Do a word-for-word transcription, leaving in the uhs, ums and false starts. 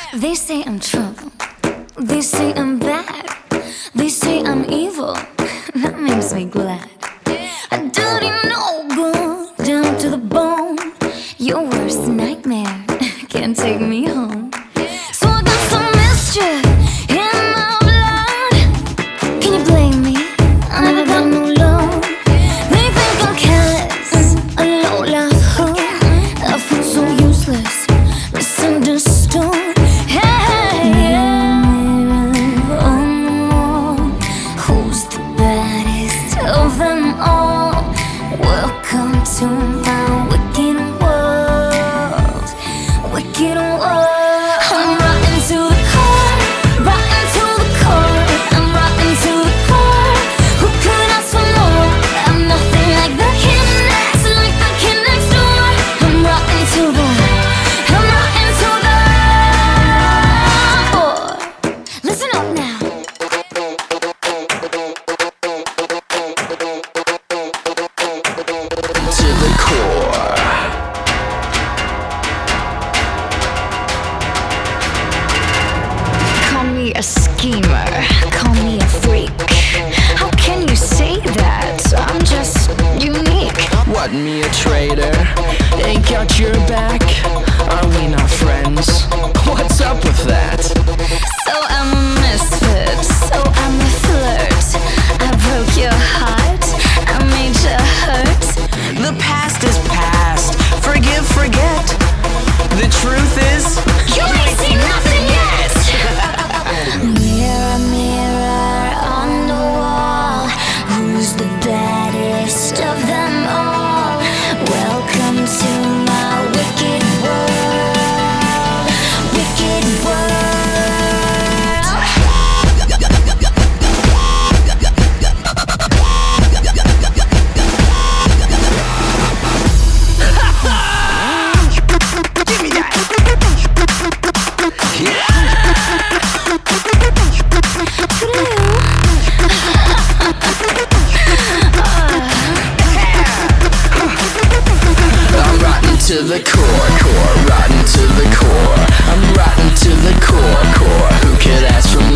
They say I'm trouble, they say I'm bad, they say I'm evil, that makes me glad. I dirty no good, down to the bone, your worst nightmare can't take me home. So I got some mischief in my blood. Can you blame me? I never got no love. They think I'm careless, a low-life hood. I feel so useless, misunderstood. Welcome to my wicked world, wicked world. I'm rotten to the core, rotten to the core. I'm rotten to the core. Who could ask for more? I'm nothing like the kid next, like the kid next door. I'm rotten to the, I'm rotten to the core. Listen up now. To the core. Call me a schemer, call me a freak. How can you say that? I'm just unique. What, me a traitor? Ain't got your back? Are we not friends? What's up with that? So I'm a misfit, so I'm a flirt. I broke your heart, I made you hurt. The past is past. Forgive, forget. The truth is, You ain't seen nothing yet. Mirror, mirror on the wall, who's the baddest of them all? Welcome to my wicked world, wicked world. give me that. I'm rotten to the core, core, rotten to the core. I'm rotten to the core, core. Who could ask for